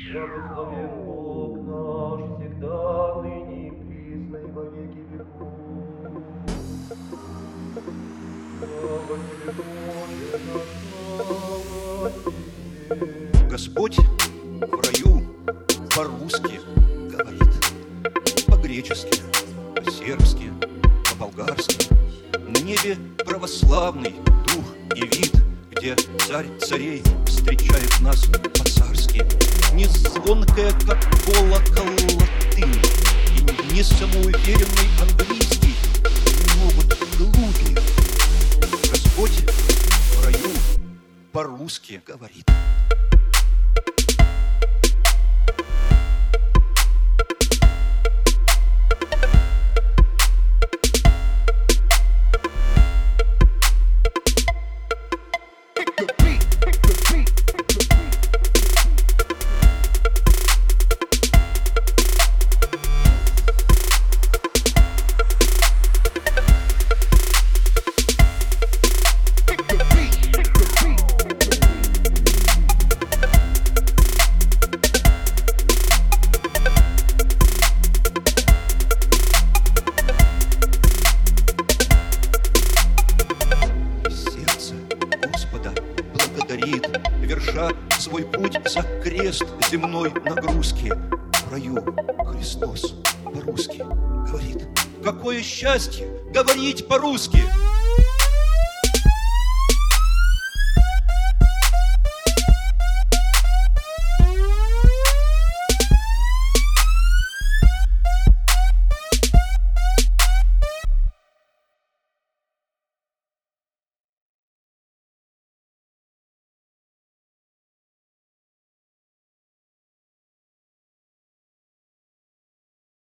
Благословен Бог наш, всегда, ныне и присно, и во веки веков. Слава тебе, Боже наш, слава тебе. Господь в раю по-русски говорит, по-гречески, по-сербски, по-болгарски. На небе православный дух и вид, где царь царей встречает нас по-царски. Не звонкая, как колокол, латынь, и не самоуверенный английский не могут глупее. Господь в раю по-русски говорит. Верша свой путь за крест земной нагрузки, в раю Христос по-русски говорит. Какое счастье говорить по-русски!